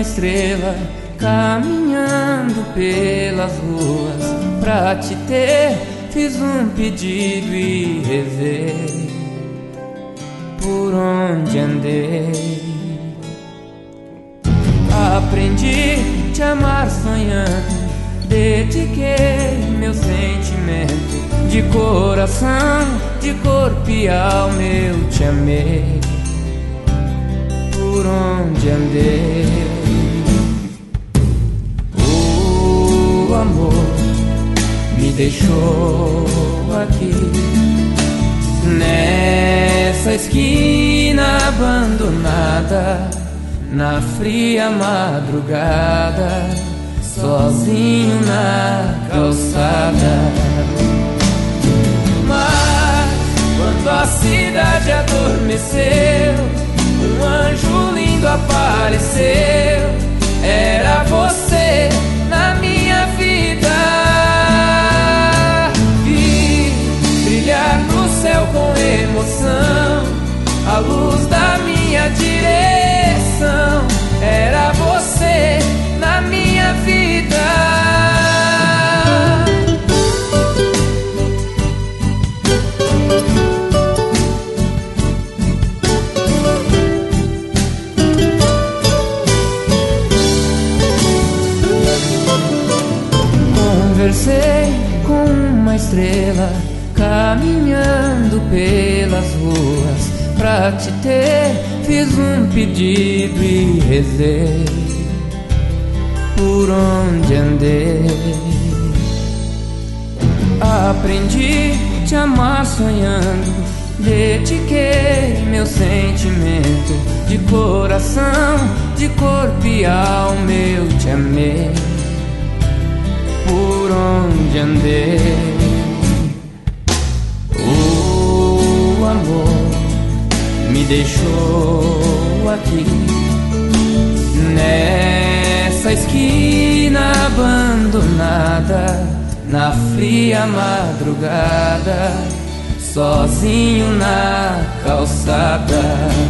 uma estrela caminhando pelas ruas. Pra te ter fiz um pedido e rezei por onde andei. Aprendi te amar sonhando, dediquei meu sentimento. De coração, de corpo e alma eu te amei por onde andei. O amor me deixou aqui nessa esquina abandonada, na fria madrugada, sozinho na calçada. Mas quando a cidade adormeceu, um anjo lindo apareceu. Era você na minha vida. Vi brilhar no céu com emoção a luz da minha direção. Era você na minha vida. Conversei com uma estrela caminhando pelas ruas. Pra te ter fiz um pedido e rezei por onde andei. Aprendi te amar sonhando, dediquei meu sentimento. De coração, de corpo e alma eu te amei por onde andei. O amor me deixou aqui nessa esquina abandonada, na fria madrugada, sozinho na calçada.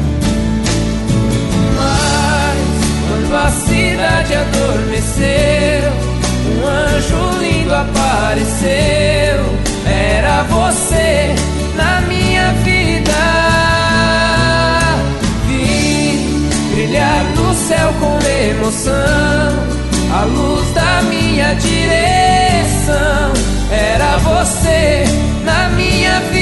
Mas quando a cidade adormeceu, um anjo lindo apareceu. Era você na minha vida. Vi brilhar no céu com emoção a luz da minha direção. Era você na minha vida.